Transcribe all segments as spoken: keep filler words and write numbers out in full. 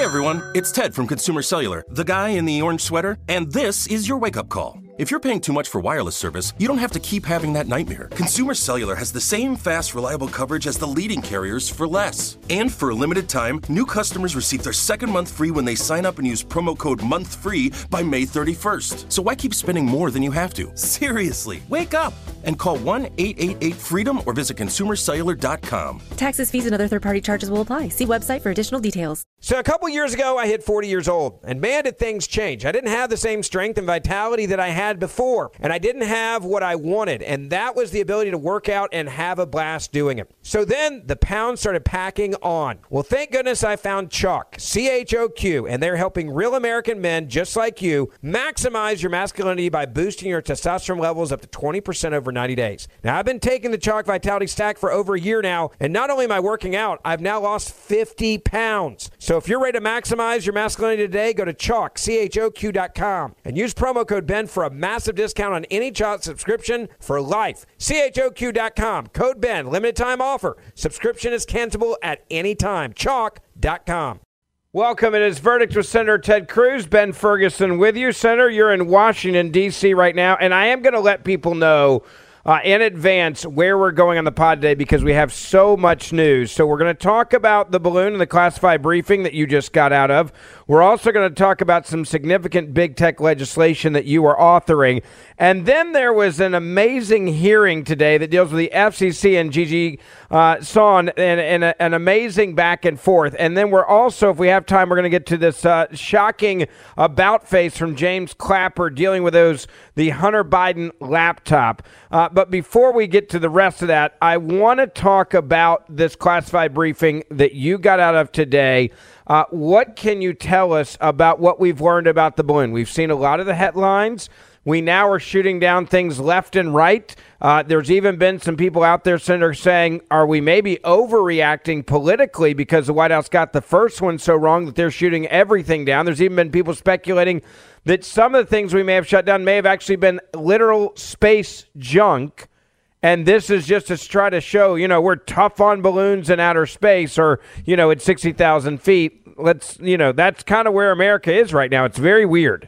Hey everyone, it's Ted from Consumer Cellular, the guy in the orange sweater, and this is your wake-up call. If you're paying too much for wireless service, you don't have to keep having that nightmare. Consumer Cellular has the same fast, reliable coverage as the leading carriers for less. And for a limited time, new customers receive their second month free when they sign up and use promo code MONTHFREE by May thirty-first. So why keep spending more than you have to? Seriously, wake up and call one eight eight eight freedom or visit consumer cellular dot com. Taxes, fees, and other third-party charges will apply. See website for additional details. So a couple years ago, I hit forty years old, and man, did things change. I didn't have the same strength and vitality that I had before, and I didn't have what I wanted, and that was the ability to work out and have a blast doing it. So then the pounds started packing on. Well, thank goodness I found Choq, C H O Q, and they're helping real American men just like you maximize your masculinity by boosting your testosterone levels up to twenty percent over ninety days. Now, I've been taking the Choq Vitality Stack for over a year now, and not only am I working out, I've now lost fifty pounds. So if you're ready to maximize your masculinity today, go to Choq, C H O Q dot com, and use promo code Ben for a massive discount on any Choq subscription for life. C H O Q dot com, code Ben, limited time offer. Subscription is cancelable at any time. Choq dot com. Welcome. It is Verdict with Senator Ted Cruz. Ben Ferguson with you. Senator, you're in Washington, D C right now, and I am going to let people know Uh, in advance where we're going on the pod today because we have so much news. So we're going to talk about the balloon and the classified briefing that you just got out of. We're also going to talk about some significant big tech legislation that you are authoring. And then there was an amazing hearing today that deals with the F C C and Gigi uh, Sohn and, and a, an amazing back and forth. And then we're also, if we have time, we're going to get to this uh, shocking about face from James Clapper dealing with those the Hunter Biden laptop. Uh, but before we get to the rest of that, I want to talk about this classified briefing that you got out of today. Uh, what can you tell us about what we've learned about the balloon? We've seen a lot of the headlines. We now are shooting down things left and right. Uh, there's even been some people out there, Senator, saying, are we maybe overreacting politically because the White House got the first one so wrong that they're shooting everything down? There's even been people speculating that some of the things we may have shut down may have actually been literal space junk. And this is just to try to show, you know, we're tough on balloons in outer space or, you know, at sixty thousand feet. Let's, you know, that's kind of where America is right now. It's very weird.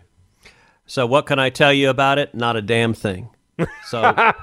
So what can I tell you about it? Not a damn thing. So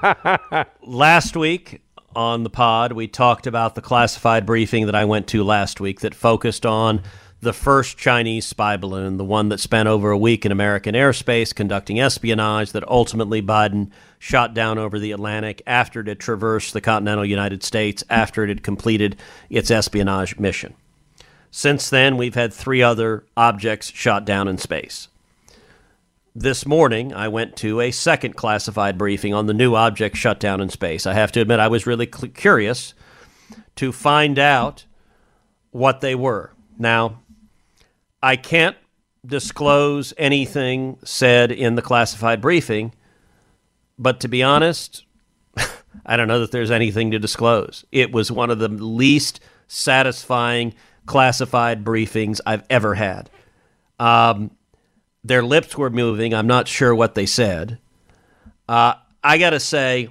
last week on the pod, we talked about the classified briefing that I went to last week that focused on the first Chinese spy balloon, the one that spent over a week in American airspace conducting espionage that ultimately Biden shot down over the Atlantic after it had traversed the continental United States, after it had completed its espionage mission. Since then, we've had three other objects shot down in space. This morning, I went to a second classified briefing on the new object shut down in space. I have to admit, I was really cl- curious to find out what they were. Now, I can't disclose anything said in the classified briefing, but to be honest, I don't know that there's anything to disclose. It was one of the least satisfying classified briefings I've ever had. Um, their lips were moving. I'm not sure what they said. Uh, I got to say,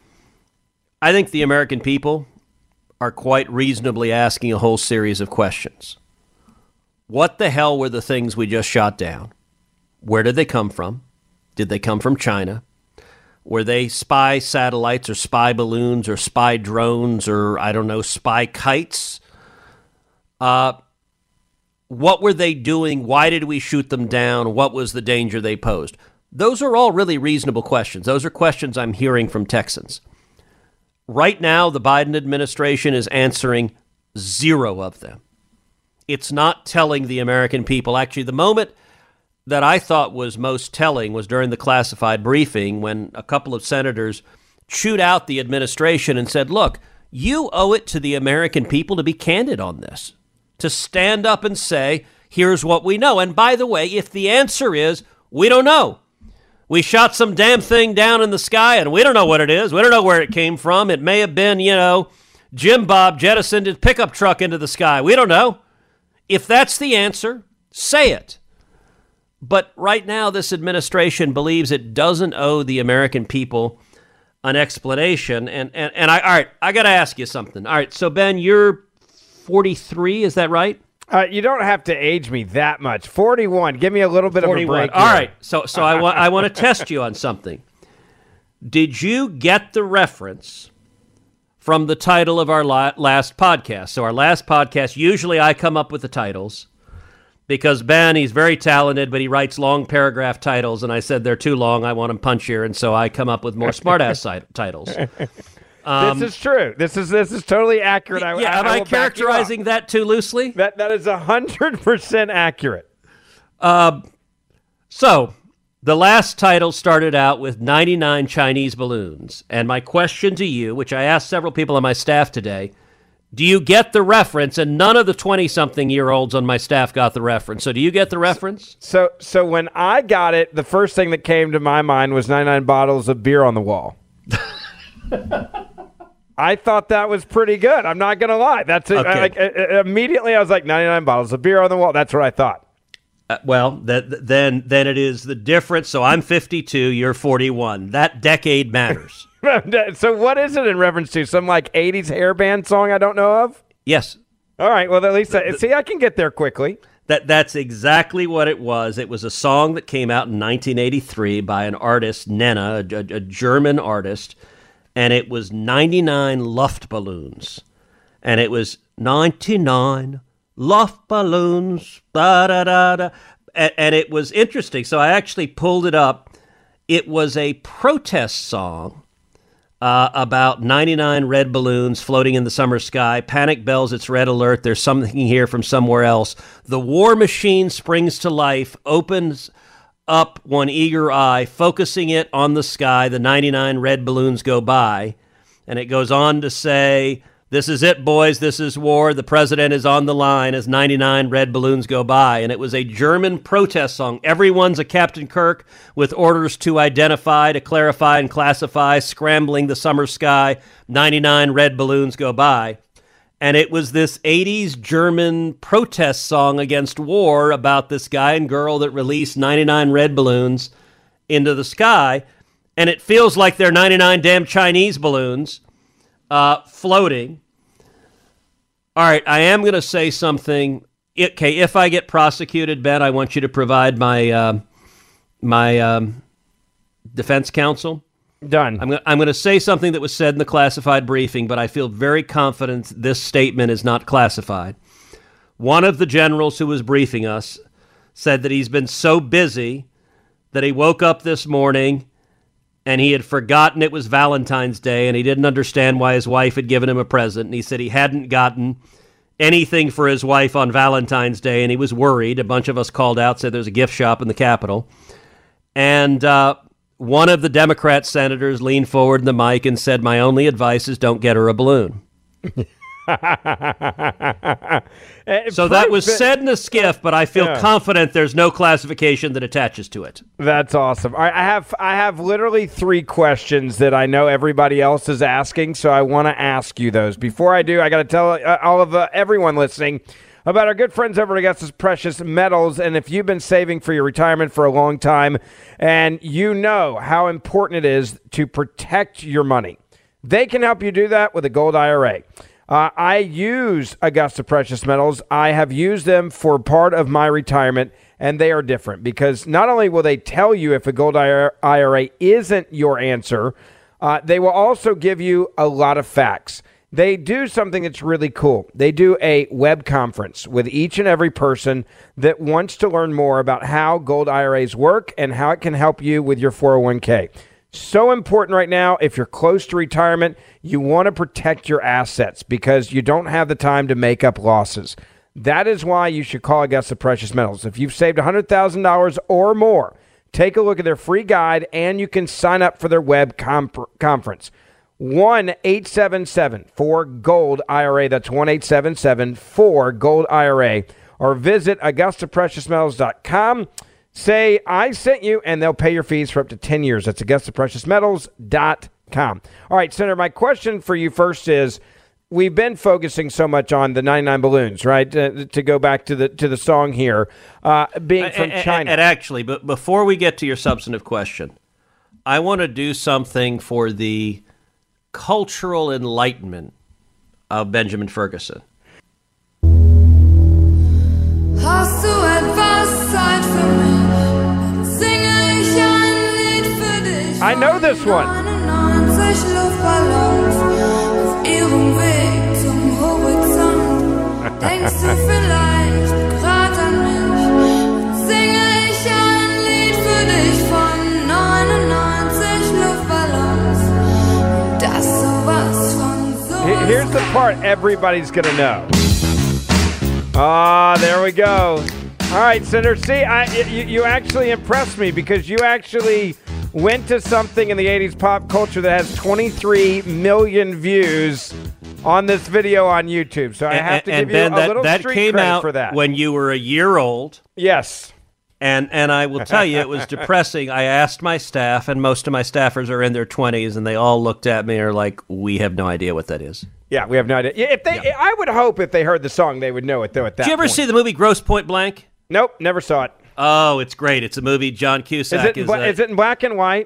I think the American people are quite reasonably asking a whole series of questions. What the hell were the things we just shot down? Where did they come from? Did they come from China? Were they spy satellites or spy balloons or spy drones or, I don't know, spy kites? Uh, what were they doing? Why did we shoot them down? What was the danger they posed? Those are all really reasonable questions. Those are questions I'm hearing from Texans. Right now, the Biden administration is answering zero of them. It's not telling the American people. Actually, the moment that I thought was most telling was during the classified briefing when a couple of senators chewed out the administration and said, look, you owe it to the American people to be candid on this, to stand up and say, here's what we know. And by the way, if the answer is, we don't know, we shot some damn thing down in the sky and we don't know what it is, we don't know where it came from, it may have been, you know, Jim Bob jettisoned his pickup truck into the sky, we don't know. If that's the answer, say it. But right now, this administration believes it doesn't owe the American people an explanation. And and, and I all right, I got to ask you something. All right, so Ben, you're forty-three, is that right? Uh, you don't have to age me that much. forty-one. Give me a little bit forty-one. of a break. All here. right. So, so I want I want to test you on something. Did you get the reference from the title of our la- last podcast? So our last podcast, usually I come up with the titles because Ben, he's very talented, but he writes long paragraph titles, and I said they're too long. I want them punchier, and so I come up with more smartass si- titles. Um, this is true. This is this is totally accurate. I, yeah, I, am I I will back you up. characterizing that too loosely? That that is a hundred percent accurate. Uh, so the last title started out with ninety-nine Chinese balloons, and my question to you, which I asked several people on my staff today, do you get the reference? And none of the twenty-something-year-olds on my staff got the reference. So do you get the reference? So so when I got it, the first thing that came to my mind was ninety-nine bottles of beer on the wall. I thought that was pretty good. I'm not going to lie. That's it. Okay. Like, uh, immediately I was like, ninety-nine bottles of beer on the wall. That's what I thought. Uh, well, that, then then it is the difference. So I'm fifty-two, you're forty-one. That decade matters. So what is it in reference to? Some like eighties hair band song I don't know of? Yes. All right. Well, at least I, see, I can get there quickly. That that's exactly what it was. It was a song that came out in nineteen eighty-three by an artist, Nena, a, a, a German artist, and it was ninety-nine Luftballons. And it was ninety-nine Luftballons, da-da-da-da. And, and it was interesting. So I actually pulled it up. It was a protest song uh, about ninety-nine red balloons floating in the summer sky. Panic bells, it's red alert. There's something here from somewhere else. The war machine springs to life, opens up one eager eye, focusing it on the sky. The ninety-nine red balloons go by. And it goes on to say, this is it, boys. This is war. The president is on the line as ninety-nine red balloons go by. And it was a German protest song. Everyone's a Captain Kirk with orders to identify, to clarify and classify, scrambling the summer sky. ninety-nine red balloons go by. And it was this eighties German protest song against war about this guy and girl that released ninety-nine red balloons into the sky. And it feels like they're ninety-nine damn Chinese balloons uh, floating. All right, I am going to say something. Okay, if I get prosecuted, Ben, I want you to provide my uh, my um, defense counsel. Done. I'm going I'm going to say something that was said in the classified briefing, but I feel very confident this statement is not classified. One of the generals who was briefing us said that he's been so busy that he woke up this morning and he had forgotten it was Valentine's Day and he didn't understand why his wife had given him a present. And he said he hadn't gotten anything for his wife on Valentine's Day and he was worried. A bunch of us called out, said there's a gift shop in the Capitol. And uh, one of the Democrat senators leaned forward in the mic and said, my only advice is don't get her a balloon. So that was said in a skiff, but I feel yeah. confident there's no classification that attaches to it. That's awesome. All right, I have I have literally three questions that I know everybody else is asking, so I want to ask you those. Before I do, I got to tell uh, all of uh, everyone listening about our good friends over at Augusta Precious Metals. And if you've been saving for your retirement for a long time and you know how important it is to protect your money, they can help you do that with a gold I R A. Uh, I use Augusta Precious Metals. I have used them for part of my retirement, and they are different because not only will they tell you if a gold I R A isn't your answer, uh, they will also give you a lot of facts. They do something that's really cool. They do a web conference with each and every person that wants to learn more about how gold I R As work and how it can help you with your four oh one k. So important right now. If you're close to retirement, you want to protect your assets because you don't have the time to make up losses. That is why you should call Augusta Precious Metals. If you've saved one hundred thousand dollars or more, take a look at their free guide and you can sign up for their web comp- conference. one eight seven seven four gold I R A. That's one eight seven seven four gold I R A. Or visit Augusta Precious Metals dot com. Say, I sent you, and they'll pay your fees for up to ten years. That's Augusta Precious Metals dot com. All right, Senator, my question for you first is, we've been focusing so much on the ninety-nine balloons, right? Uh, to go back to the to the song here, uh, being from and, China. And actually, but before we get to your substantive question, I want to do something for the cultural enlightenment of Benjamin Ferguson. I know this one. neunundneunzig Luftballons auf ihrem Weg zum Horizont. Denkst du vielleicht grad an mich? Singe ich ein Lied für dich von neunundneunzig Luftballons. Das sowas von so. Here's the part everybody's gonna know. Ah, there we go. All right, Senator. See, I, you, you actually impressed me because you actually went to something in the eighties pop culture that has twenty-three million views on this video on YouTube. So I and, have to and give you Ben, a that, little that street came credit out for that. when you were a year old. Yes. And and I will tell you, it was depressing. I asked my staff, and most of my staffers are in their twenties, and they all looked at me and are like, we have no idea what that is. Yeah, we have no idea. If they, Yeah. I would hope if they heard the song, they would know it, though, at that Did you ever point. see the movie Grosse Point Blank? Nope, never saw it. Oh, it's great. It's a movie. John Cusack Is it, in is, bla- a, is it in black and white?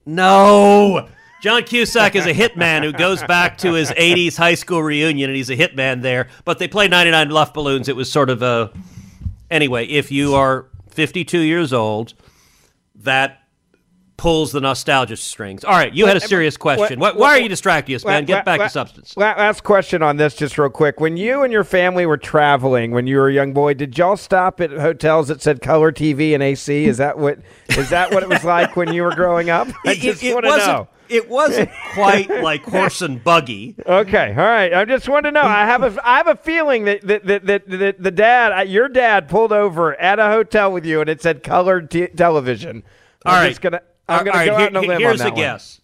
No. John Cusack is a hitman who goes back to his eighties high school reunion, and he's a hitman there. But they play ninety-nine Luft Balloons. It was sort of a... Anyway, if you are fifty-two years old, that pulls the nostalgia strings. All right, you had a serious question. what- Why, why are what- you distracting us, man? Get back La- to substance. la- Last question on this, just real quick. When you and your family were traveling when you were a young boy, did y'all stop at hotels that said color T V and A C? Is that what is that what it was like when you were growing up? I It- just it, it want to wasn't, know. It wasn't quite like horse and buggy. Okay, all right. I just want to know. I have a I have a feeling that that that, that, that the dad, uh, your dad, pulled over at a hotel with you, and it said colored t- television. I'm All right. just gonna I'm gonna All right, go here- out on a limb Here's on a that one. guess.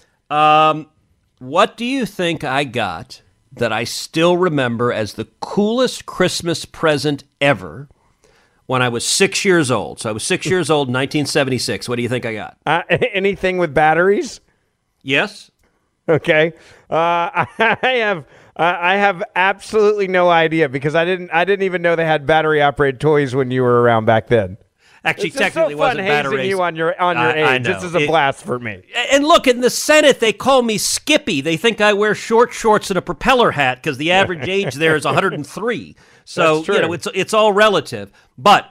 Um, what do you think I got that I still remember as the coolest Christmas present ever when I was six years old? So I was six years old in nineteen seventy-six. What do you think I got? Uh, anything with batteries? Yes? Okay, uh, I have uh, I have absolutely no idea because I didn't I didn't even know they had battery operated toys when you were around back then. Actually, It's just so technically, it fun wasn't hazing batteries. you on your on your I- I age. This know. is a It- blast for me. And look, in the Senate, they call me Skippy. They think I wear short shorts and a propeller hat because the average age there is one hundred three. So, That's true. you know, it's it's all relative. But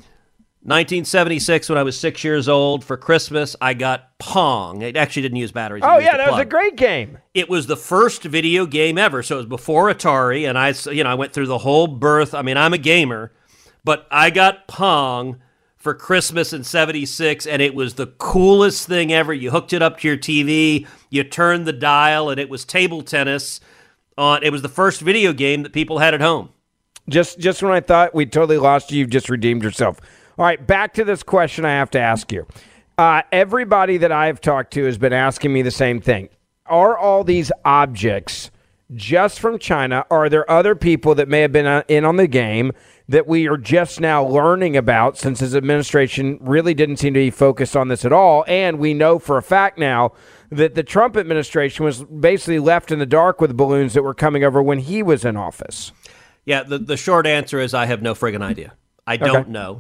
nineteen seventy-six, when I was six years old, for Christmas, I got Pong. It actually didn't use batteries. It Oh used yeah, a that was a plug. great game. It was the first video game ever. So it was before Atari, and I, you know, I went through the whole birth. I mean, I'm a gamer, but I got Pong for Christmas in seventy-six, and it was the coolest thing ever. You hooked it up to your T V, you turned the dial, and it was table tennis. On it was the first video game that people had at home. Just just when I thought we totally lost you, you've just redeemed yourself. All right, back to this question I have to ask you. Uh, everybody that I've talked to has been asking me the same thing. Are all these objects just from China? Or are there other people that may have been uh, in on the game that we are just now learning about since his administration really didn't seem to be focused on this at all? And we know for a fact now that the Trump administration was basically left in the dark with the balloons that were coming over when he was in office. Yeah, the, the short answer is I have no friggin' idea. I don't Okay. know.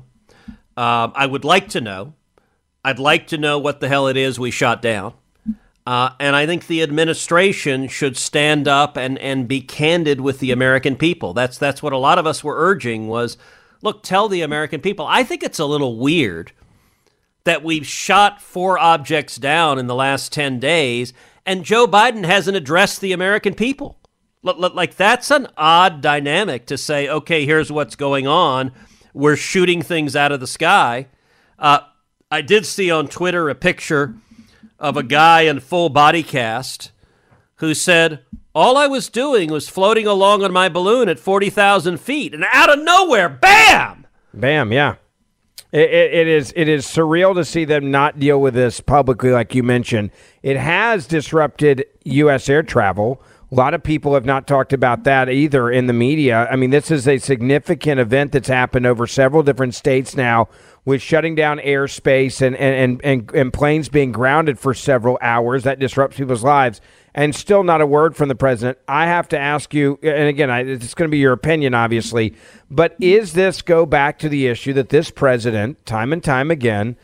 Um, I would like to know. I'd like to know what the hell it is we shot down. Uh, and I think the administration should stand up and, and be candid with the American people. That's that's what a lot of us were urging was, look, tell the American people. I think it's a little weird that we've shot four objects down in the last ten days and Joe Biden hasn't addressed the American people. L- l- Like, that's an odd dynamic to say, okay, here's what's going on. We're shooting things out of the sky. Uh, I did see on Twitter a picture of a guy in full body cast who said, all I was doing was floating along on my balloon at forty thousand feet, and out of nowhere, bam! Bam, yeah. It, it, it is it is surreal to see them not deal with this publicly, like you mentioned. It has disrupted U S air travel. A lot of people have not talked about that either in the media. I mean, this is a significant event that's happened over several different states now with shutting down airspace and, and, and, and planes being grounded for several hours. That disrupts people's lives. And still not a word from the president. I have to ask you, and again, I, it's going to be your opinion, obviously, but is this go back to the issue that this president, time and time again,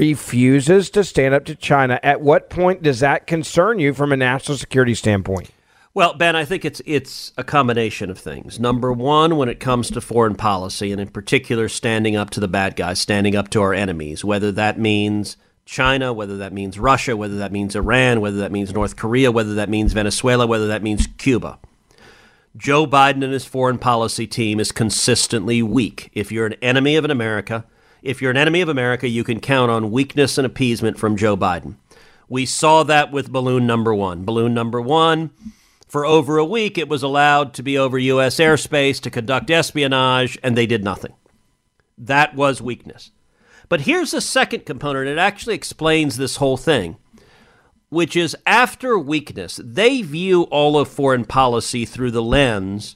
refuses to stand up to China? At what point does that concern you from a national security standpoint? Well, Ben, I think it's it's a combination of things. Number one, when it comes to foreign policy, and in particular standing up to the bad guys, standing up to our enemies, whether that means China, whether that means Russia, whether that means Iran, whether that means North Korea, whether that means Venezuela, whether that means Cuba. Joe Biden and his foreign policy team is consistently weak. If you're an enemy of an America, if you're an enemy of America, you can count on weakness and appeasement from Joe Biden. We saw that with balloon number one. Balloon number one, for over a week, it was allowed to be over U S airspace to conduct espionage, and they did nothing. That was weakness. But here's the second component. It actually explains this whole thing, which is after weakness, they view all of foreign policy through the lens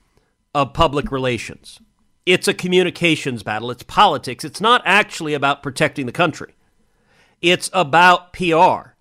of public relations. It's a communications battle. It's politics. It's not actually about protecting the country. It's about P R.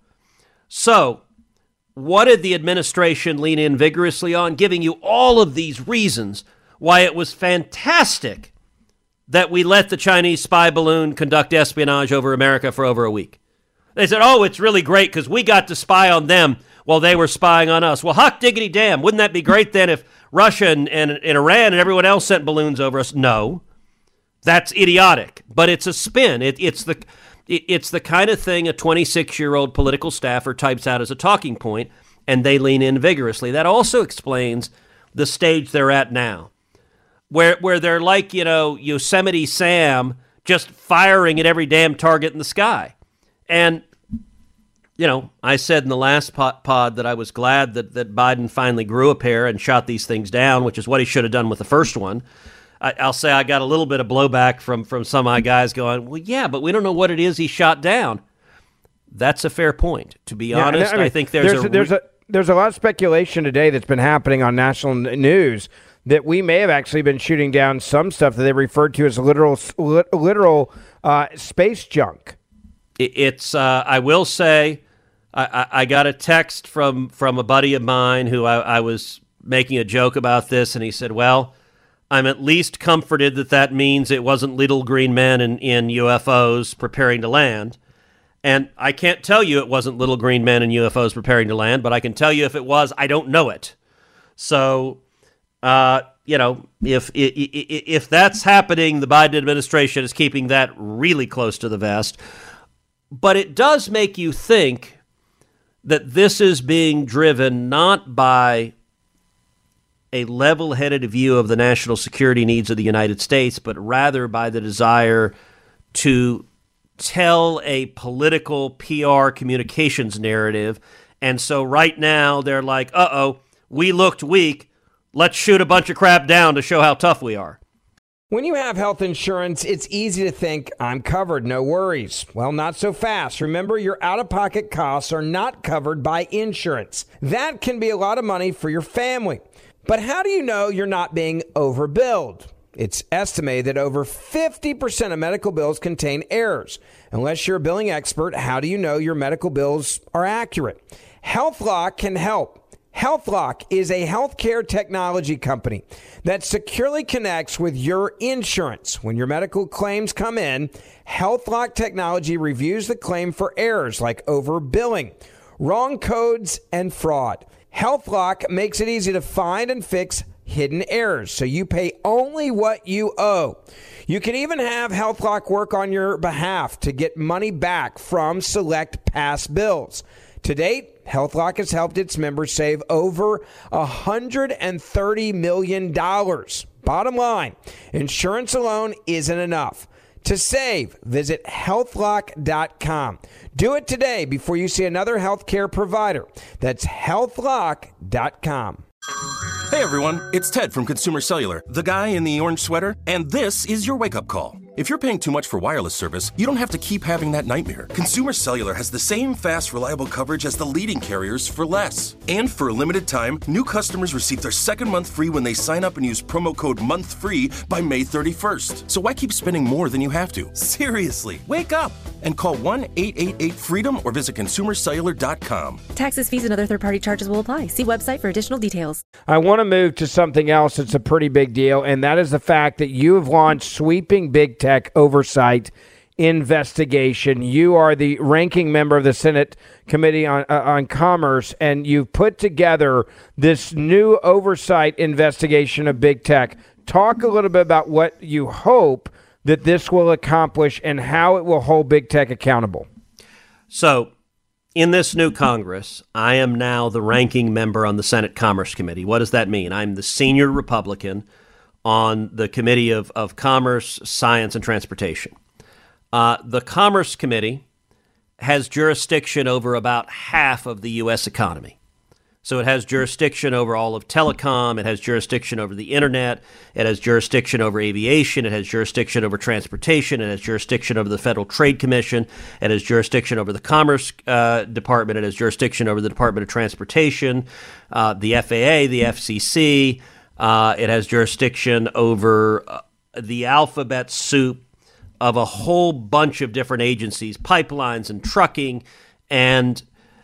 So what did the administration lean in vigorously on? Giving you all of these reasons why it was fantastic that we let the Chinese spy balloon conduct espionage over America for over a week. They said, oh, it's really great because we got to spy on them while they were spying on us. Well, hot diggity damn. Wouldn't that be great then if Russia and, and, and Iran and everyone else sent balloons over us? No, that's idiotic. But it's a spin. It, it's the it, it's the kind of thing a twenty-six-year-old political staffer types out as a talking point, and they lean in vigorously. That also explains the stage they're at now, where where they're like, you know, Yosemite Sam just firing at every damn target in the sky. And, you know, I said in the last pod that I was glad that, that Biden finally grew a pair and shot these things down, which is what he should have done with the first one. I, I'll say I got a little bit of blowback from, from some of my guys going, well, yeah, but we don't know what it is he shot down. That's a fair point. To be yeah, honest, I, mean, I think there's, there's a, a there's a there's a lot of speculation today that's been happening on national news that we may have actually been shooting down some stuff that they referred to as literal literal uh, space junk. It's, uh, I will say, I, I got a text from, from a buddy of mine who I, I was making a joke about this, and he said, well, I'm at least comforted that that means it wasn't little green men in, in U F Os preparing to land. And I can't tell you it wasn't little green men in U F Os preparing to land, but I can tell you if it was, I don't know it. So, uh, you know, if, if if that's happening, the Biden administration is keeping that really close to the vest. But it does make you think that this is being driven not by a level-headed view of the national security needs of the United States, but rather by the desire to tell a political P R communications narrative. And so right now they're like, uh-oh, we looked weak. Let's shoot a bunch of crap down to show how tough we are. When you have health insurance, it's easy to think, I'm covered, no worries. Well, not so fast. Remember, your out-of-pocket costs are not covered by insurance. That can be a lot of money for your family. But how do you know you're not being overbilled? It's estimated that over fifty percent of medical bills contain errors. Unless you're a billing expert, how do you know your medical bills are accurate? HealthLock can help. HealthLock is a healthcare technology company that securely connects with your insurance. When your medical claims come in, HealthLock technology reviews the claim for errors like overbilling, wrong codes, and fraud. HealthLock makes it easy to find and fix hidden errors, so you pay only what you owe. You can even have HealthLock work on your behalf to get money back from select past bills. To date, HealthLock has helped its members save over one hundred thirty million dollars. Bottom line, insurance alone isn't enough. To save, visit health lock dot com. Do it today before you see another healthcare provider. That's health lock dot com. Hey everyone, it's Ted from Consumer Cellular, the guy in the orange sweater, and this is your wake-up call. If you're paying too much for wireless service, you don't have to keep having that nightmare. Consumer Cellular has the same fast, reliable coverage as the leading carriers for less. And for a limited time, new customers receive their second month free when they sign up and use promo code MONTHFREE by May thirty-first. So why keep spending more than you have to? Seriously, wake up and call one eight eight eight freedom or visit consumer cellular dot com. Taxes, fees, and other third-party charges will apply. See website for additional details. I want to move to something else that's a pretty big deal, and that is the fact that you have launched sweeping big tech oversight investigation. You are the ranking member of the Senate Committee on uh, on Commerce, and you've put together this new oversight investigation of big tech. Talk a little bit about what you hope that this will accomplish and how it will hold big tech accountable. So, in this new Congress, I am now the ranking member on the Senate Commerce Committee. What does that mean? I'm the senior Republican on the Committee of, of Commerce, Science, and Transportation. Uh, the Commerce Committee has jurisdiction over about half of the U S economy. So it has jurisdiction over all of telecom, it has jurisdiction over the internet, it has jurisdiction over aviation, it has jurisdiction over transportation, it has jurisdiction over the Federal Trade Commission, it has jurisdiction over the Commerce uh, Department, it has jurisdiction over the Department of Transportation, uh, the F A A, the F C C, uh, it has jurisdiction over uh, the alphabet soup of a whole bunch of different agencies, pipelines and trucking. And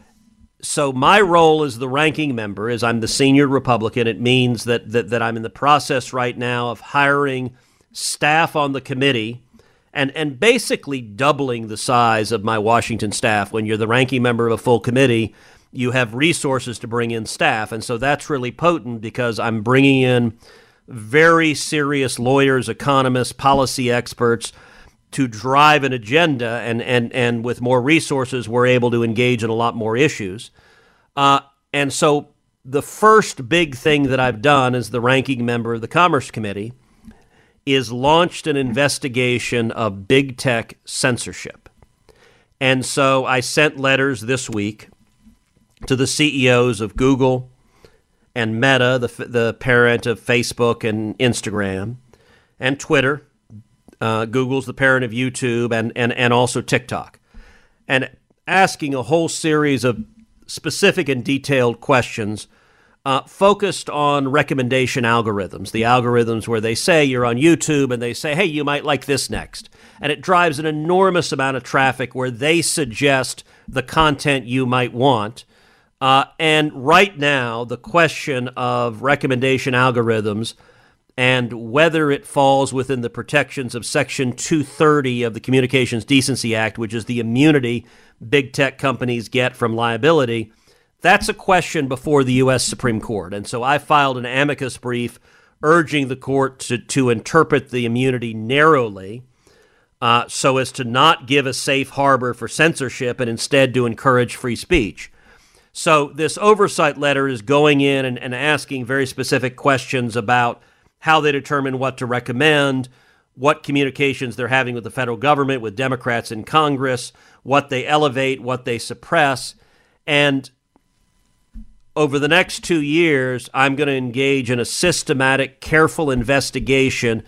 so my role as the ranking member is I'm the senior Republican. It means that, that that I'm in the process right now of hiring staff on the committee and, and basically doubling the size of my Washington staff. When you're the ranking member of a full committee, you have resources to bring in staff. And so that's really potent because I'm bringing in very serious lawyers, economists, policy experts to drive an agenda, and, and, and with more resources, we're able to engage in a lot more issues. Uh, and so the first big thing that I've done as the ranking member of the Commerce Committee is launched an investigation of big tech censorship. And so I sent letters this week to the C E Os of Google and Meta, the, the parent of Facebook and Instagram, and Twitter. Uh, Google's the parent of YouTube, and, and, and also TikTok, and asking a whole series of specific and detailed questions uh, focused on recommendation algorithms, the algorithms where they say you're on YouTube and they say, hey, you might like this next. And it drives an enormous amount of traffic where they suggest the content you might want. Uh, and right now, the question of recommendation algorithms and whether it falls within the protections of Section two thirty of the Communications Decency Act, which is the immunity big tech companies get from liability, that's a question before the U S Supreme Court. And so I filed an amicus brief urging the court to, to interpret the immunity narrowly uh, so as to not give a safe harbor for censorship and instead to encourage free speech. So this oversight letter is going in and, and asking very specific questions about how they determine what to recommend, what communications they're having with the federal government, with Democrats in Congress, what they elevate, what they suppress. And over the next two years, I'm going to engage in a systematic, careful investigation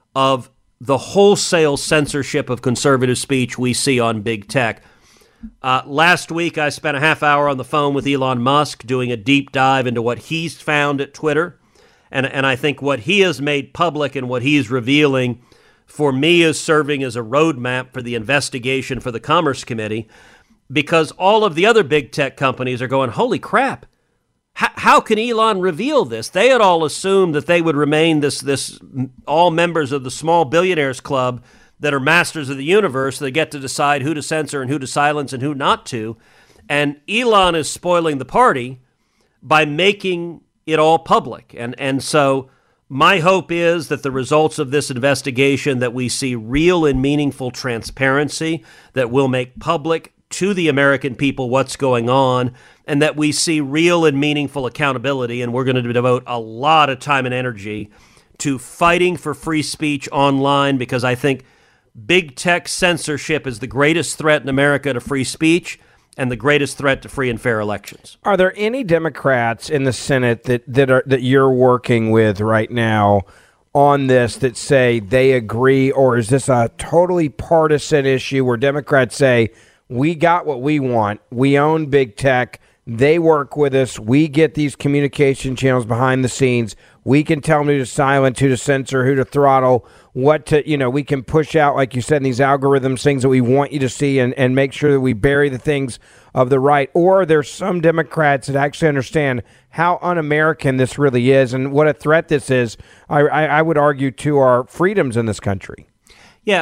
of the wholesale censorship of conservative speech we see on big tech. Uh, last week, I spent a half hour on the phone with Elon Musk doing a deep dive into what he's found at Twitter. And and I think what he has made public and what he's revealing for me is serving as a roadmap for the investigation for the Commerce Committee, because all of the other big tech companies are going, holy crap, H- how can Elon reveal this? They had all assumed that they would remain this this all members of the small billionaires club that are masters of the universe that get to decide who to censor and who to silence and who not to. And Elon is spoiling the party by making it all public. And and so my hope is that the results of this investigation, that we see real and meaningful transparency, that will make public to the American people what's going on, and that we see real and meaningful accountability. And we're going to devote a lot of time and energy to fighting for free speech online, because I think big tech censorship is the greatest threat in America to free speech and the greatest threat to free and fair elections. Are there any Democrats in the Senate that that are that you're working with right now on this that say they agree, or is this a totally partisan issue where Democrats say, we got what we want, we own big tech, they work with us, we get these communication channels behind the scenes, we can tell them who to silence, who to censor, who to throttle, what to, you know, we can push out, like you said, in these algorithms, things that we want you to see, and, and make sure that we bury the things of the right? Or there's some Democrats that actually understand how un-American this really is and what a threat this is, I, I, I would argue, to our freedoms in this country. Yeah,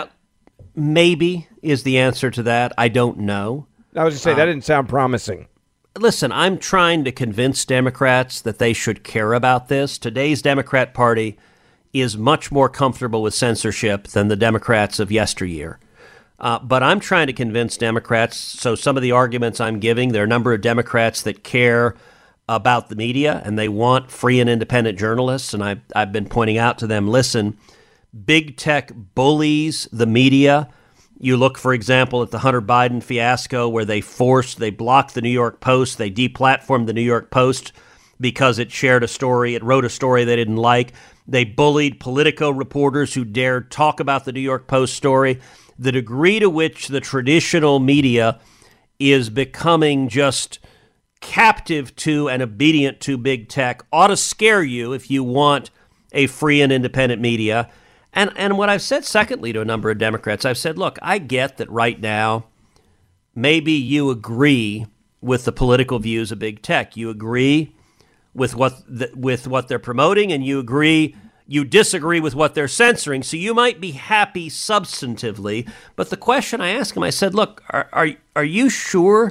maybe is the answer to that. I don't know. I was going to say, uh, that didn't sound promising. Listen, I'm trying to convince Democrats that they should care about this. Today's Democrat Party is much more comfortable with censorship than the Democrats of yesteryear. Uh, but I'm trying to convince Democrats. So some of the arguments I'm giving, there are a number of Democrats that care about the media and they want free and independent journalists. And I've, I've been pointing out to them, listen, big tech bullies the media. You look, for example, at the Hunter Biden fiasco where they forced, they blocked the New York Post, they deplatformed the New York Post because it shared a story, it wrote a story they didn't like. They bullied Politico reporters who dared talk about the New York Post story. The degree to which the traditional media is becoming just captive to and obedient to big tech ought to scare you if you want a free and independent media. And and what I've said, secondly, to a number of Democrats, I've said, look, I get that right now, maybe you agree with the political views of big tech. You agree with what the, with what they're promoting, and you agree, you disagree with what they're censoring. So you might be happy substantively. But the question I asked him, I said, look, are are, are you sure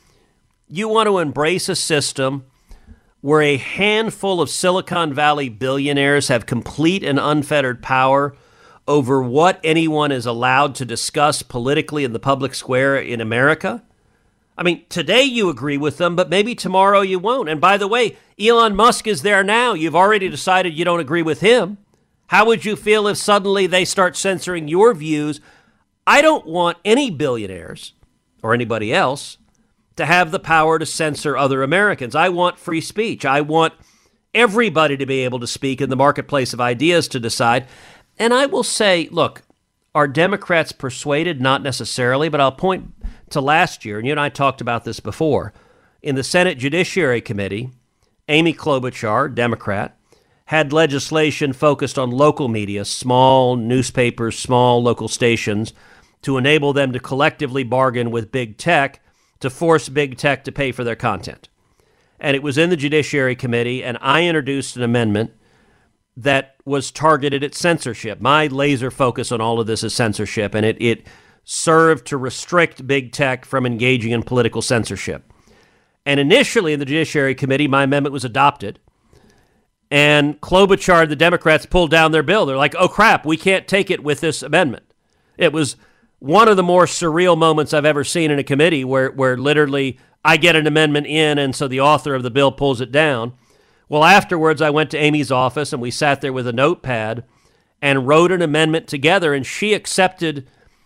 you want to embrace a system where a handful of Silicon Valley billionaires have complete and unfettered power over what anyone is allowed to discuss politically in the public square in America? I mean, today you agree with them, but maybe tomorrow you won't. And by the way, Elon Musk is there now. You've already decided you don't agree with him. How would you feel if suddenly they start censoring your views? I don't want any billionaires or anybody else to have the power to censor other Americans. I want free speech. I want everybody to be able to speak in the marketplace of ideas to decide. And I will say, look, are Democrats persuaded? Not necessarily, but I'll point to last year, and you and I talked about this before. In the Senate Judiciary Committee, Amy Klobuchar, Democrat, had legislation focused on local media, small newspapers, small local stations, to enable them to collectively bargain with big tech to force big tech to pay for their content. And it was in the Judiciary Committee, and I introduced an amendment that was targeted at censorship. My laser focus on all of this is censorship, and it, it served to restrict big tech from engaging in political censorship. And initially in the Judiciary Committee, my amendment was adopted, and Klobuchar, the Democrats, pulled down their bill. They're like, oh crap, we can't take it with this amendment. It was one of the more surreal moments I've ever seen in a committee where, where literally I get an amendment in, and so the author of the bill pulls it down. Well, afterwards, I went to Amy's office, and we sat there with a notepad and wrote an amendment together, and she accepted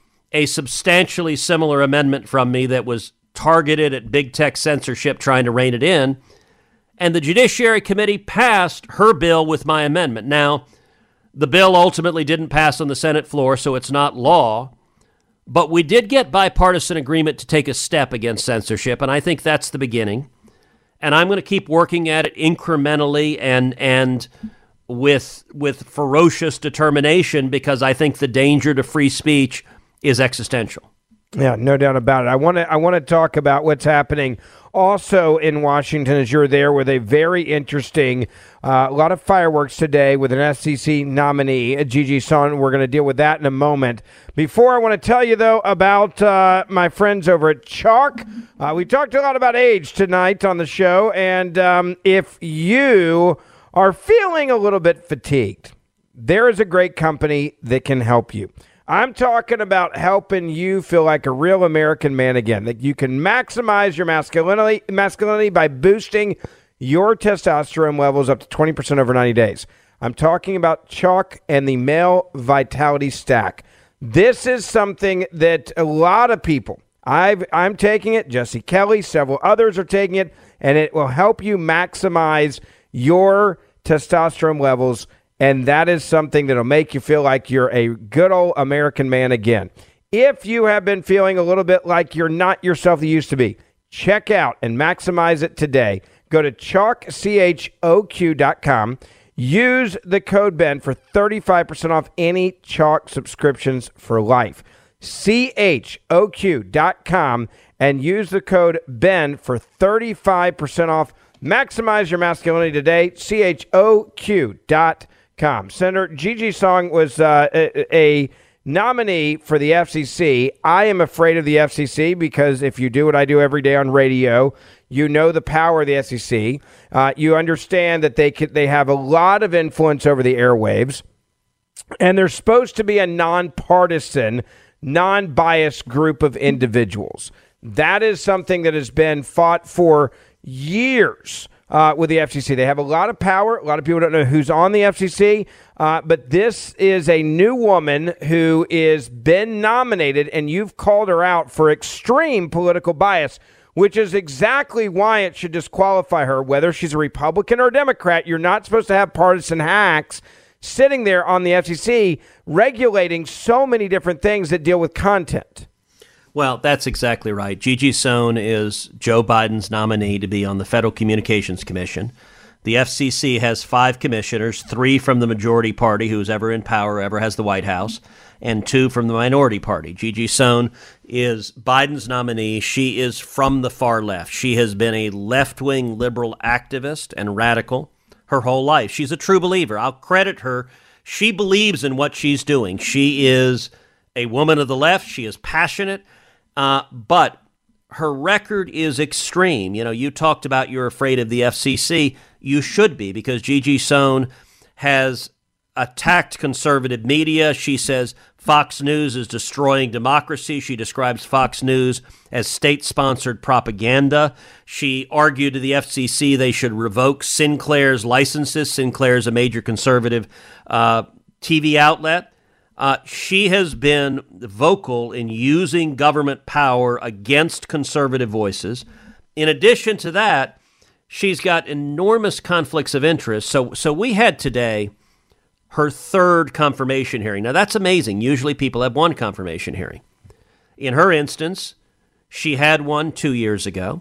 a substantially similar amendment from me that was targeted at big tech censorship, trying to rein it in. And the Judiciary Committee passed her bill with my amendment. Now, the bill ultimately didn't pass on the Senate floor, so it's not law. But we did get bipartisan agreement to take a step against censorship, and I think that's the beginning. And I'm going to keep working at it incrementally and and with with ferocious determination, because I think the danger to free speech is existential. Yeah, no doubt about it. I want to I want to talk about what's happening also in Washington as you're there with a very interesting, uh, a lot of fireworks today with an F C C nominee, Gigi Sohn. We're going to deal with that in a moment. Before, I want to tell you, though, about uh, my friends over at Chalk. Uh, we talked a lot about age tonight on the show, and um, if you are feeling a little bit fatigued, there is a great company that can help you. I'm talking about helping you feel like a real American man again, that you can maximize your masculinity, masculinity by boosting your testosterone levels up to twenty percent over ninety days. I'm talking about Chalk and the Male Vitality Stack. This is something that a lot of people, I've, I'm taking it, Jesse Kelly, several others are taking it, and it will help you maximize your testosterone levels. And that is something that will make you feel like you're a good old American man again. If you have been feeling a little bit like you're not yourself that you used to be, check out and maximize it today. Go to chalk, C H O Q dot com. Use the code Ben for thirty-five percent off any Chalk subscriptions for life. C H O Q dot com and use the code Ben for thirty-five percent off. Maximize your masculinity today. C H O Q dot com. Com. Senator Gigi Sohn was uh, a, a nominee for the F C C. I am afraid of the F C C because if you do what I do every day on radio, you know the power of the F C C. Uh, you understand that they could, they have a lot of influence over the airwaves. and they're supposed to be a nonpartisan, non-biased group of individuals. That is something that has been fought for years uh, with the F C C. They have a lot of power. A lot of people don't know who's on the F C C, uh, but this is a new woman who is been nominated, and you've called her out for extreme political bias, which is exactly why it should disqualify her, whether she's a Republican or a Democrat. You're not supposed to have partisan hacks sitting there on the F C C regulating so many different things that deal with content. Well, that's exactly right. Gigi Sohn is Joe Biden's nominee to be on the Federal Communications Commission. The F C C has five commissioners, three from the majority party, who's ever in power, ever has the White House, and two from the minority party. Gigi Sohn is Biden's nominee. She is from the far left. She has been a left-wing liberal activist and radical her whole life. She's a true believer. I'll credit her. She believes in what she's doing. She is a woman of the left. She is passionate. Uh, but her record is extreme. You know, you talked about you're afraid of the F C C. You should be, because Gigi Sohn has attacked conservative media. She says Fox News is destroying democracy. She describes Fox News as state-sponsored propaganda. She argued to the F C C they should revoke Sinclair's licenses. Sinclair is a major conservative uh, T V outlet. Uh, she has been vocal in using government power against conservative voices. In addition to that, she's got enormous conflicts of interest. So, so we had today her third confirmation hearing. Now, that's amazing. Usually people have one confirmation hearing. In her instance, she had one two years ago.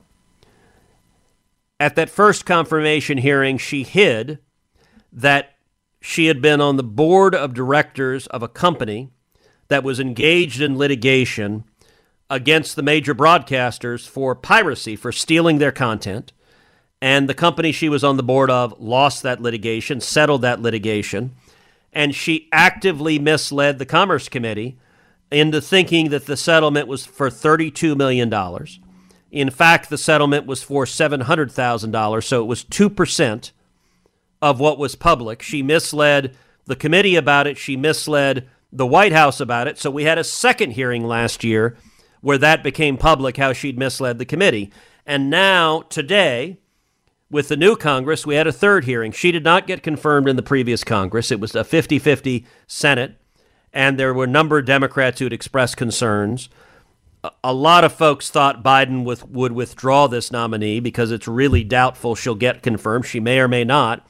At that first confirmation hearing, she hid that she had been on the board of directors of a company that was engaged in litigation against the major broadcasters for piracy, for stealing their content. And the company she was on the board of lost that litigation, settled that litigation. And she actively misled the Commerce Committee into thinking that the settlement was for thirty-two million dollars. In fact, the settlement was for seven hundred thousand dollars, so it was two percent of what was public. She misled the committee about it. She misled the White House about it. So we had a second hearing last year where that became public, how she'd misled the committee. And now, today, with the new Congress, we had a third hearing. She did not get confirmed in the previous Congress. It was a fifty-fifty Senate, and there were a number of Democrats who had expressed concerns. A lot of folks thought Biden with, would withdraw this nominee because it's really doubtful she'll get confirmed. She may or may not.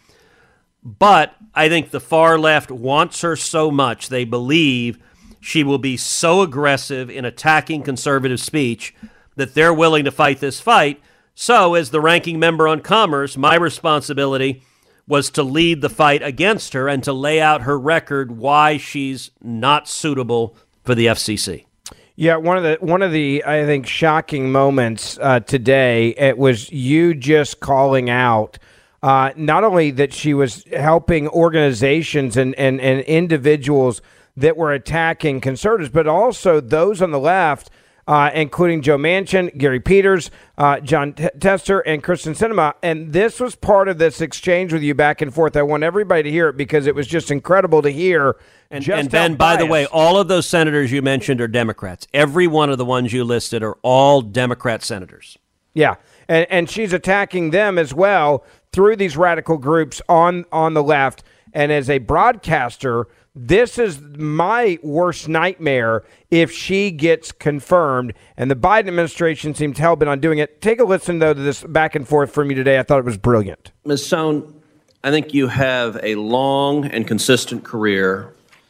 But I think the far left wants her so much, they believe she will be so aggressive in attacking conservative speech that they're willing to fight this fight. So as the ranking member on Commerce, my responsibility was to lead the fight against her and to lay out her record why she's not suitable for the F C C. Yeah, one of the one of the I think shocking moments uh, today, it was you just calling out uh, not only that she was helping organizations and, and, and individuals that were attacking conservatives, but also those on the left, uh, including Joe Manchin, Gary Peters, uh, John T- Tester, and Kristen Sinema. And this was part of this exchange with you back and forth. I want everybody to hear it because it was just incredible to hear. And, just and Ben, by the way, all of those senators you mentioned are Democrats. Every one of the ones you listed are all Democrat senators. Yeah, and, and she's attacking them as well through these radical groups on, on the left. And as a broadcaster, this is my worst nightmare if she gets confirmed. And the Biden administration seems hell-bent on doing it. Take a listen, though, to this back and forth from you today. I thought it was brilliant. Miz Sohn, I think you have a long and consistent career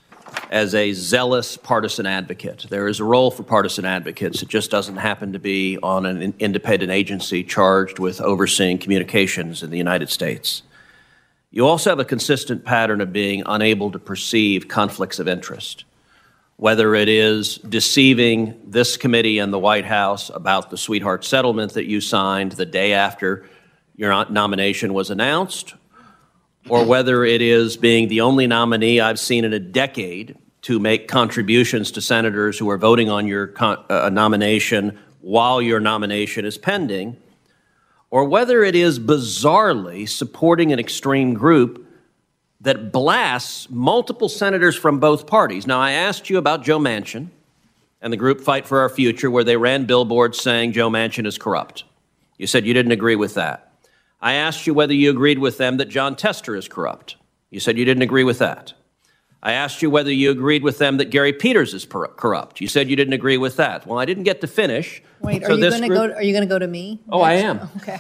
as a zealous partisan advocate. There is a role for partisan advocates. It just doesn't happen to be on an independent agency charged with overseeing communications in the United States. You also have a consistent pattern of being unable to perceive conflicts of interest, whether it is deceiving this committee and the White House about the sweetheart settlement that you signed the day after your nomination was announced, or whether it is being the only nominee I've seen in a decade to make contributions to senators who are voting on your con- uh, nomination while your nomination is pending, or whether it is bizarrely supporting an extreme group that blasts multiple senators from both parties. Now, I asked you about Joe Manchin and the group Fight for Our Future, where they ran billboards saying Joe Manchin is corrupt. You said you didn't agree with that. I asked you whether you agreed with them that John Tester is corrupt. You said you didn't agree with that. I asked you whether you agreed with them that Gary Peters is per- corrupt. You said you didn't agree with that. Well, I didn't get to finish. Wait, so are you this going to group- go? Are you going to go to me? Oh, I am. Okay.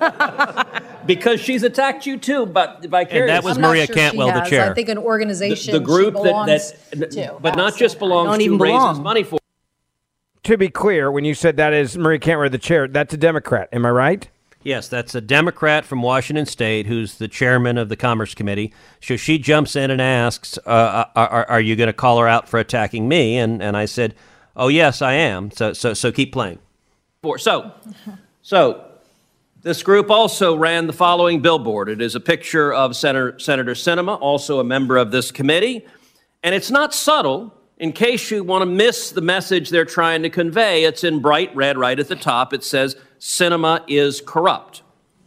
Because she's attacked you too, but vicariously. And that was I'm not Maria sure Cantwell, she the has. chair. I think an organization the, the group she that, belongs that to. but not just belongs Don't to even raises belong. money for. To be clear, when you said that is Maria Cantwell, the chair, that's a Democrat. Am I right? Yes, that's a Democrat from Washington State who's the chairman of the Commerce Committee. So she jumps in and asks, uh, are, are you going to call her out for attacking me? And and I said, oh, yes, I am. So so so keep playing. So, so this group also ran the following billboard. It is a picture of Senator, Senator Sinema, also a member of this committee. And it's not subtle. In case you want to miss the message they're trying to convey, it's in bright red right at the top. It says, Sinema is corrupt.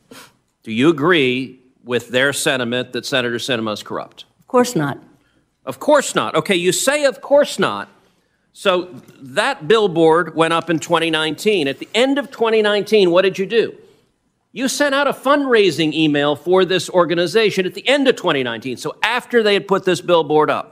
Do you agree with their sentiment that Senator Sinema is corrupt? Of course not. Of course not. Okay, you say of course not. So that billboard went up in twenty nineteen. At the end of twenty nineteen, what did you do? You sent out a fundraising email for this organization at the end of twenty nineteen, so after they had put this billboard up.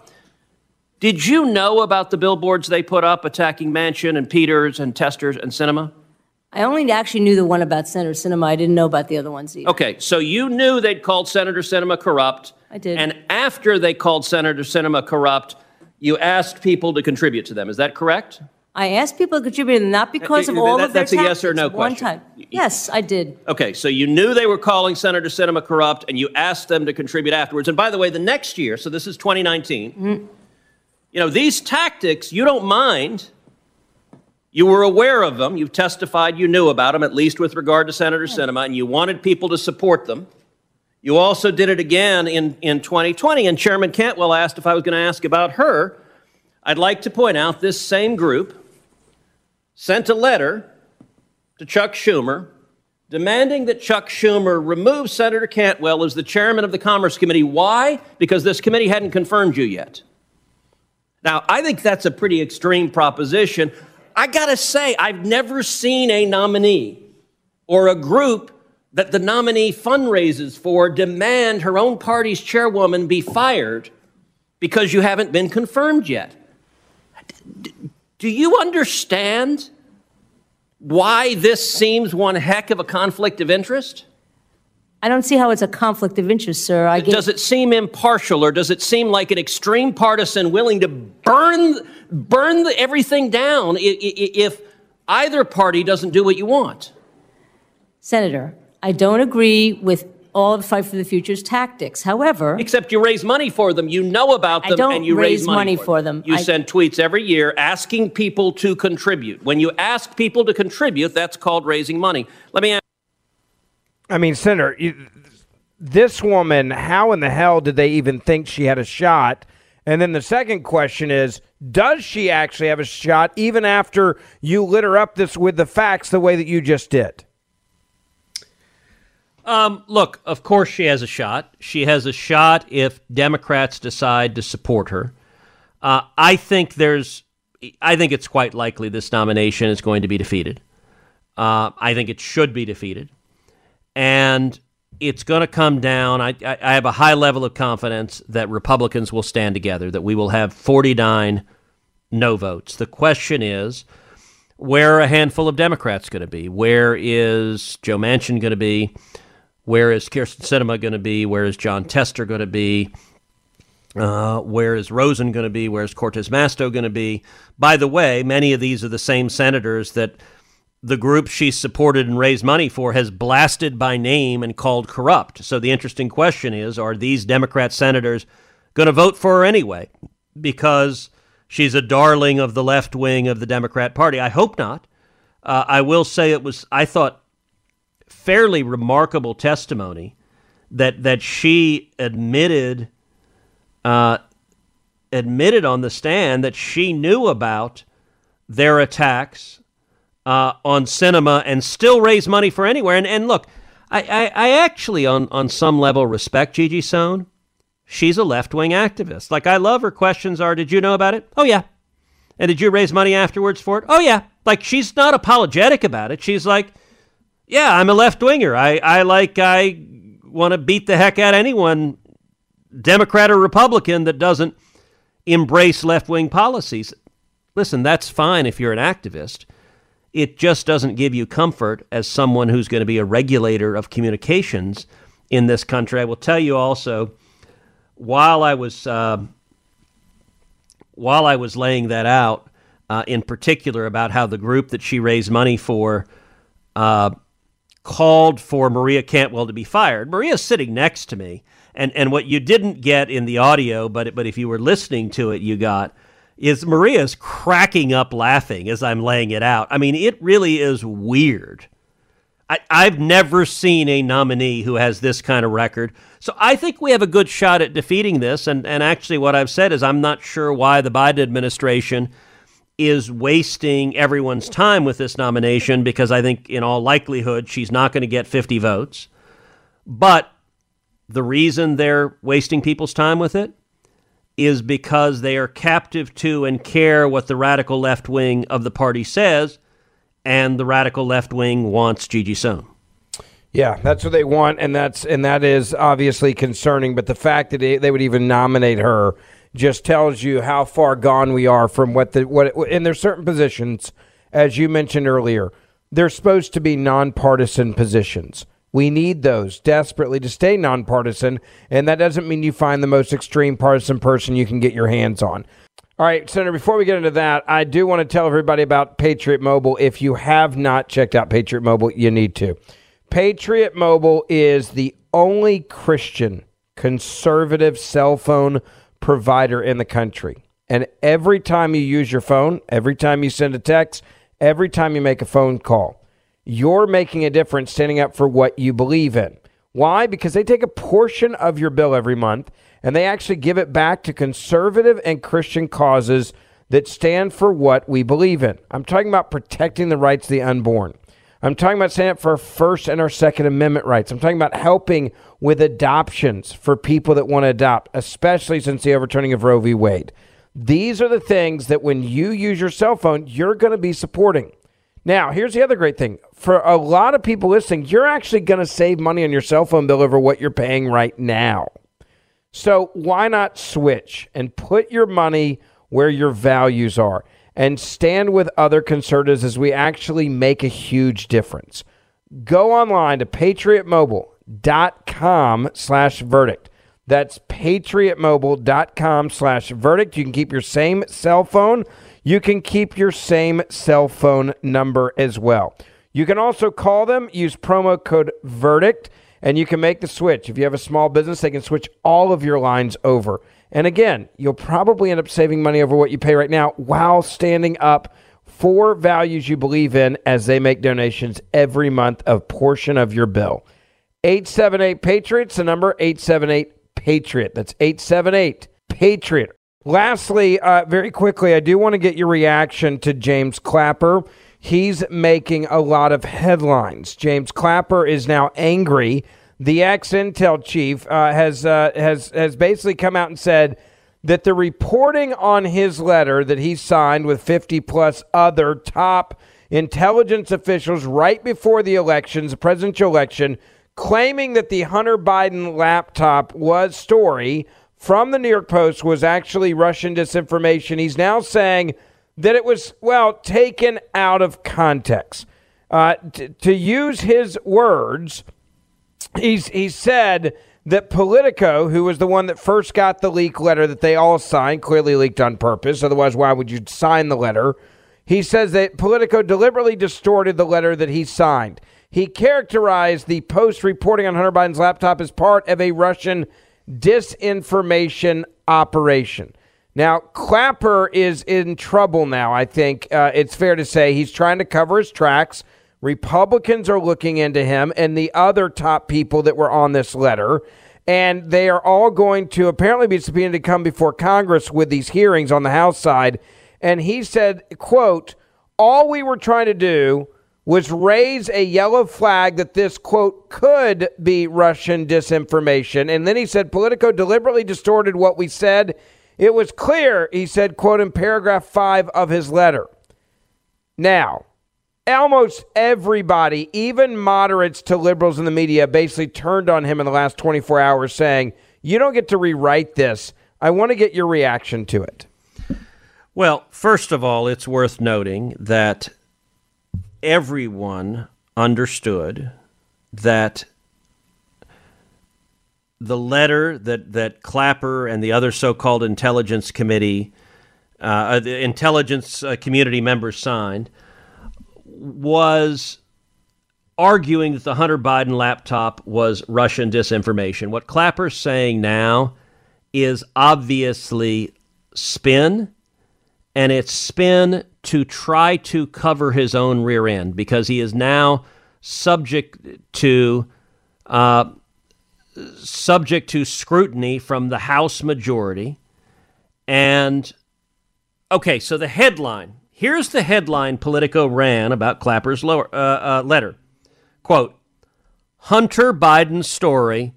Did you know about the billboards they put up attacking Manchin and Peters and Testers and Sinema? I only actually knew the one about Senator Sinema. I didn't know about the other ones either. Okay, so you knew they'd called Senator Sinema corrupt. I did. And after they called Senator Sinema corrupt, you asked people to contribute to them. Is that correct? I asked people to contribute, not because of Uh, all that- of their that's a yes or tactics. no One question. time. Yes, I did. Okay, so you knew they were calling Senator Sinema corrupt, and you asked them to contribute afterwards. And by the way, the next year, so this is twenty nineteen, Mm-hmm. you know, these tactics, you don't mind. You were aware of them. You've testified you knew about them, at least with regard to Senator Sinema, and you wanted people to support them. You also did it again in, in twenty twenty, and Chairman Cantwell asked if I was going to ask about her. I'd like to point out this same group sent a letter to Chuck Schumer demanding that Chuck Schumer remove Senator Cantwell as the chairman of the Commerce Committee. Why? Because this committee hadn't confirmed you yet. Now, I think that's a pretty extreme proposition. I got to say, I've never seen a nominee or a group that the nominee fundraises for demand her own party's chairwoman be fired because you haven't been confirmed yet. Do you understand why this seems one heck of a conflict of interest? I don't see how it's a conflict of interest, sir. I Does it seem impartial, or does it seem like an extreme partisan willing to burn burn the, everything down if, if either party doesn't do what you want? Senator, I don't agree with all of Fight for the Future's tactics. However, Except you raise money for them, you know about them, I don't and you raise, raise money, money for, for them. them. You I- send tweets every year asking people to contribute. When you ask people to contribute, that's called raising money. Let me ask. I mean, Senator, you, this woman, how in the hell did they even think she had a shot? And then the second question is, does she actually have a shot even after you lit her up this with the facts the way that you just did? Um, look, of course she has a shot. She has a shot if Democrats decide to support her. Uh, I think there's, I think it's quite likely this nomination is going to be defeated. Uh, I think it should be defeated. And it's going to come down. I, I, I have a high level of confidence that Republicans will stand together, that we will have forty-nine no votes. The question is, where are a handful of Democrats going to be? Where is Joe Manchin going to be? Where is Kyrsten Sinema going to be? Where is John Tester going to be? Uh, where is Rosen going to be? Where is Cortez Masto going to be? By the way, many of these are the same senators that the group she supported and raised money for has blasted by name and called corrupt. So the interesting question is, are these Democrat senators going to vote for her anyway? Because she's a darling of the left wing of the Democrat Party. I hope not. Uh, I will say it was, I thought, fairly remarkable testimony that that she admitted uh, admitted on the stand that she knew about their attacks uh, on Sinema and still raised money for anywhere. And and look, I, I, I actually on, on some level respect Gigi Sohn she's a left-wing activist. Like, I love her questions are, did you know about it? Oh, yeah. And did you raise money afterwards for it? Oh, yeah. Like, she's not apologetic about it. She's like, yeah, I'm a left-winger. I, I like, I want to beat the heck out of anyone, Democrat or Republican, that doesn't embrace left-wing policies. Listen, that's fine if you're an activist. It just doesn't give you comfort as someone who's going to be a regulator of communications in this country. I will tell you also, while I was uh, while I was laying that out, uh, in particular about how the group that she raised money for uh, called for Maria Cantwell to be fired. Maria's sitting next to me, and and what you didn't get in the audio, but but if you were listening to it, you got, is Maria's cracking up laughing as I'm laying it out. I mean, it really is weird. I, I've never seen a nominee who has this kind of record. So I think we have a good shot at defeating this. And, and actually what I've said is I'm not sure why the Biden administration is wasting everyone's time with this nomination, because I think in all likelihood she's not going to get fifty votes. But the reason they're wasting people's time with it is because they are captive to and care what the radical left wing of the party says, and the radical left wing wants Gigi Sohn. Yeah, that's what they want, and that's and that is obviously concerning. But the fact that they, they would even nominate her just tells you how far gone we are from what the what. And there's certain positions, as you mentioned earlier, they're supposed to be nonpartisan positions. We need those desperately to stay nonpartisan, and that doesn't mean you find the most extreme partisan person you can get your hands on. All right, Senator, before we get into that, I do want to tell everybody about Patriot Mobile. If you have not checked out Patriot Mobile, you need to. Patriot Mobile is the only Christian conservative cell phone provider in the country. And every time you use your phone, every time you send a text, every time you make a phone call, you're making a difference standing up for what you believe in. Why? Because they take a portion of your bill every month and they actually give it back to conservative and Christian causes that stand for what we believe in. I'm talking about protecting the rights of the unborn. I'm talking about standing up for our First and our Second Amendment rights. I'm talking about helping with adoptions for people that want to adopt, especially since the overturning of Roe v. Wade. These are the things that when you use your cell phone, you're going to be supporting. Now, here's the other great thing. For a lot of people listening, you're actually going to save money on your cell phone bill over what you're paying right now. So why not switch and put your money where your values are and stand with other conservatives as we actually make a huge difference? Go online to patriotmobile.com slash verdict. That's patriotmobile.com slash verdict. You can keep your same cell phone. You can keep your same cell phone number as well. You can also call them, use promo code VERDICT, and you can make the switch. If you have a small business, they can switch all of your lines over. And again, you'll probably end up saving money over what you pay right now while standing up for values you believe in as they make donations every month of a portion of your bill. eight seven eight PATRIOTS, the number eight seven eight PATRIOT. That's eight seven eight PATRIOT. Lastly, uh, very quickly, I do want to get your reaction to James Clapper. He's making a lot of headlines. James Clapper is now angry. The ex-Intel chief uh, has uh, has has basically come out and said that the reporting on his letter that he signed with fifty plus other top intelligence officials right before the elections, the presidential election, claiming that the Hunter Biden laptop was story from the New York Post was actually Russian disinformation. He's now saying that it was, well, taken out of context. Uh, t- to use his words, he's he said that Politico, who was the one that first got the leak letter that they all signed, clearly leaked on purpose, otherwise why would you sign the letter? He says that Politico deliberately distorted the letter that he signed. He characterized the Post reporting on Hunter Biden's laptop as part of a Russian disinformation operation. Now, Clapper is in trouble now, I think. Uh, it's fair to say he's trying to cover his tracks. Republicans are looking into him and the other top people that were on this letter. And they are all going to apparently be subpoenaed to come before Congress with these hearings on the House side. And he said, quote, all we were trying to do was raise a yellow flag that this, quote, could be Russian disinformation. And then he said Politico deliberately distorted what we said. It was clear, he said, quote, in paragraph five of his letter. Now, almost everybody, even moderates to liberals in the media, basically turned on him in the last twenty-four hours saying, you don't get to rewrite this. I want to get your reaction to it. Well, first of all, it's worth noting that everyone understood that the letter that, that Clapper and the other so-called intelligence committee, uh, the intelligence uh, community members signed was arguing that the Hunter Biden laptop was Russian disinformation. What Clapper's saying now is obviously spin, and it's spin to try to cover his own rear end because he is now subject to uh, subject to scrutiny from the House majority. And okay, so the headline. Here's the headline Politico ran about Clapper's lower, uh, uh, letter. Quote, Hunter Biden's story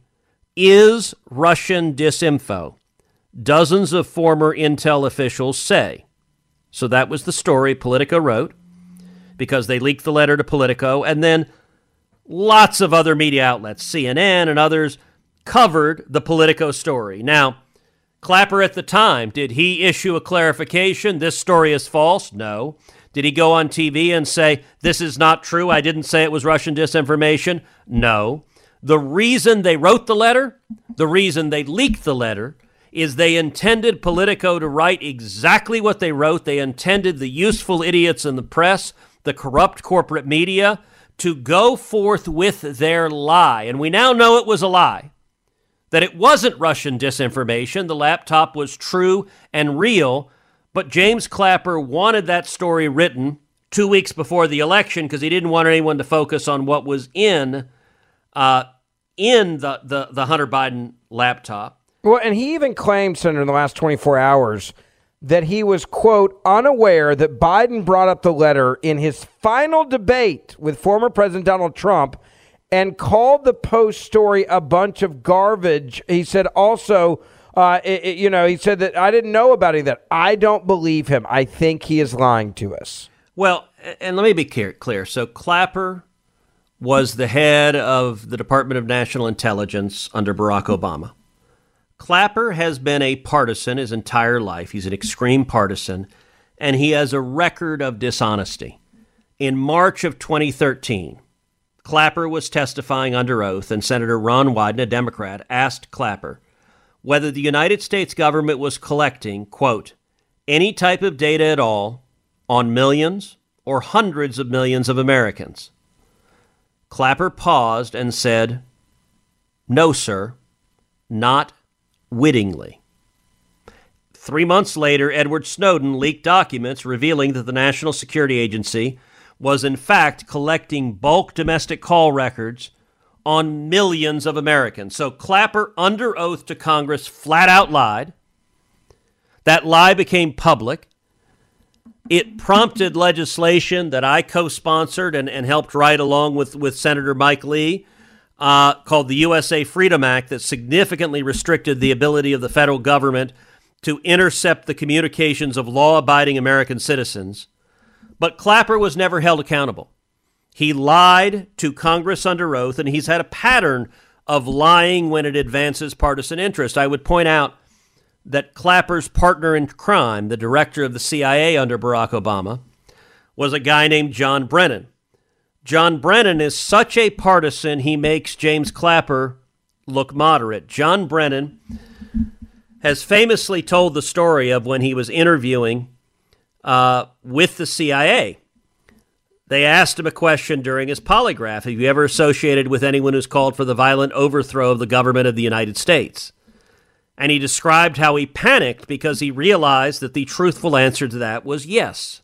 is Russian disinfo. Dozens of former intel officials say. So that was the story Politico wrote because they leaked the letter to Politico. And then lots of other media outlets, C N N and others, covered the Politico story. Now, Clapper at the time, did he issue a clarification? This story is false? No. Did he go on T V and say, this is not true? I didn't say it was Russian disinformation? No. The reason they wrote the letter, the reason they leaked the letter, is they intended Politico to write exactly what they wrote. They intended the useful idiots in the press, the corrupt corporate media, to go forth with their lie. And we now know it was a lie. That it wasn't Russian disinformation. The laptop was true and real, but James Clapper wanted that story written two weeks before the election because he didn't want anyone to focus on what was in uh, in the, the, the Hunter Biden laptop. Well, and he even claimed, Senator, in the last twenty-four hours that he was, quote, unaware that Biden brought up the letter in his final debate with former President Donald Trump and called the Post story a bunch of garbage. He said also, uh, it, it, you know, he said that I didn't know about any of that. I don't believe him. I think he is lying to us. Well, and let me be clear. clear. So Clapper was the head of the Department of National Intelligence under Barack Obama. Clapper has been a partisan his entire life. He's an extreme partisan, and he has a record of dishonesty. In March of twenty thirteen, Clapper was testifying under oath, and Senator Ron Wyden, a Democrat, asked Clapper whether the United States government was collecting, quote, any type of data at all on millions or hundreds of millions of Americans. Clapper paused and said, no, sir, not wittingly. Three months later, Edward Snowden leaked documents revealing that the National Security Agency was in fact collecting bulk domestic call records on millions of Americans. So Clapper, under oath to Congress, flat out lied. That lie became public. It prompted legislation that I co-sponsored and, and helped write along with, with Senator Mike Lee uh, called the U S A Freedom Act that significantly restricted the ability of the federal government to intercept the communications of law-abiding American citizens. But Clapper was never held accountable. He lied to Congress under oath, and he's had a pattern of lying when it advances partisan interest. I would point out that Clapper's partner in crime, the director of the C I A under Barack Obama, was a guy named John Brennan. John Brennan is such a partisan, he makes James Clapper look moderate. John Brennan has famously told the story of when he was interviewing Uh, with the C I A. They asked him a question during his polygraph. Have you ever associated with anyone who's called for the violent overthrow of the government of the United States? And he described how he panicked because he realized that the truthful answer to that was yes.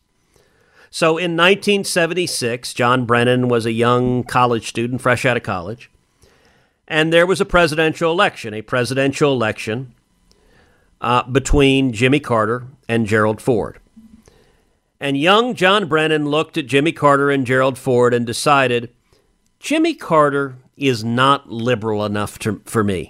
So in nineteen seventy-six, John Brennan was a young college student, fresh out of college, and there was a presidential election, a presidential election uh, between Jimmy Carter and Gerald Ford. And young John Brennan looked at Jimmy Carter and Gerald Ford and decided, Jimmy Carter is not liberal enough to, for me.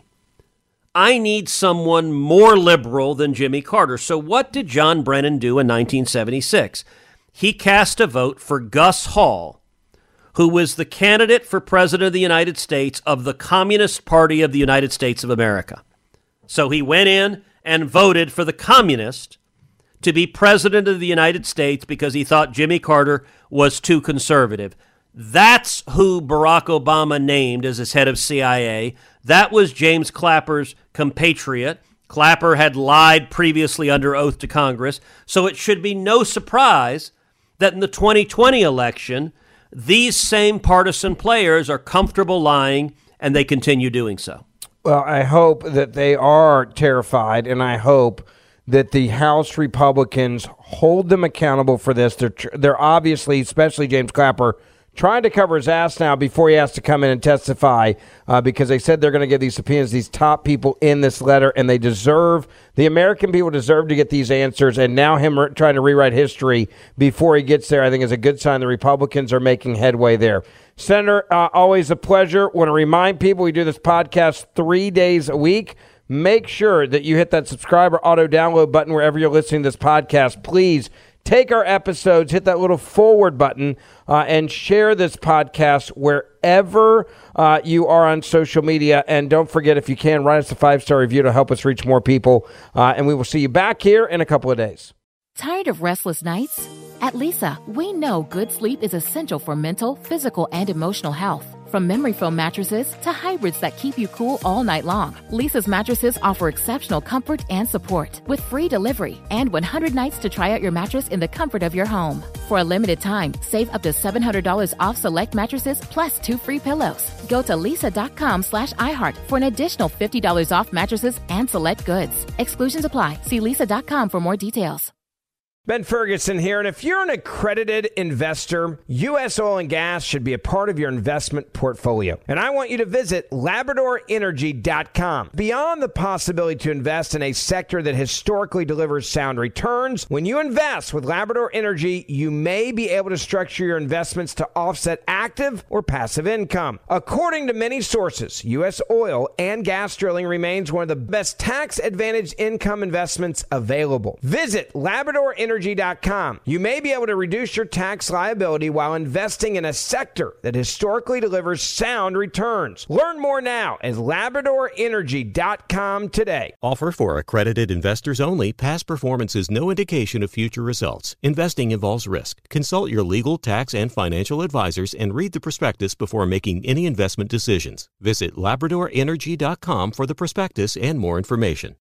I need someone more liberal than Jimmy Carter. So what did John Brennan do in nineteen seventy-six? He cast a vote for Gus Hall, who was the candidate for president of the United States of the Communist Party of the United States of America. So he went in and voted for the communist to be president of the United States because he thought Jimmy Carter was too conservative. That's who Barack Obama named as his head of C I A. That was James Clapper's compatriot. Clapper had lied previously under oath to Congress, so it should be no surprise that in the twenty twenty election, these same partisan players are comfortable lying, and they continue doing so. Well, I hope that they are terrified, and I hope that the House Republicans hold them accountable for this. They're, they're obviously, especially James Clapper, trying to cover his ass now before he has to come in and testify uh, because they said they're going to give these subpoenas, these top people in this letter, and they deserve, the American people deserve to get these answers, and now him re- trying to rewrite history before he gets there, I think is a good sign the Republicans are making headway there. Senator, uh, always a pleasure. Want to remind people we do this podcast three days a week. Make sure that you hit that subscribe or auto-download button wherever you're listening to this podcast. Please take our episodes, hit that little forward button, uh, and share this podcast wherever uh, you are on social media. And don't forget, if you can, write us a five-star review to help us reach more people. Uh, and we will see you back here in a couple of days. Tired of restless nights? At Leesa, we know good sleep is essential for mental, physical, and emotional health. From memory foam mattresses to hybrids that keep you cool all night long, Leesa's mattresses offer exceptional comfort and support with free delivery and one hundred nights to try out your mattress in the comfort of your home. For a limited time, save up to seven hundred dollars off select mattresses plus two free pillows. Go to leesa.com slash iHeart for an additional fifty dollars off mattresses and select goods. Exclusions apply. See leesa dot com for more details. Ben Ferguson here, and if you're an accredited investor, U S Oil and Gas should be a part of your investment portfolio. And I want you to visit Labrador Energy dot com. Beyond the possibility to invest in a sector that historically delivers sound returns, when you invest with Labrador Energy, you may be able to structure your investments to offset active or passive income. According to many sources, U S oil and gas drilling remains one of the best tax-advantaged income investments available. Visit Labrador Energy dot com. You may be able to reduce your tax liability while investing in a sector that historically delivers sound returns. Learn more now at Labrador Energy dot com today. Offer for accredited investors only. Past performance is no indication of future results. Investing involves risk. Consult your legal, tax, and financial advisors and read the prospectus before making any investment decisions. Visit Labrador Energy dot com for the prospectus and more information.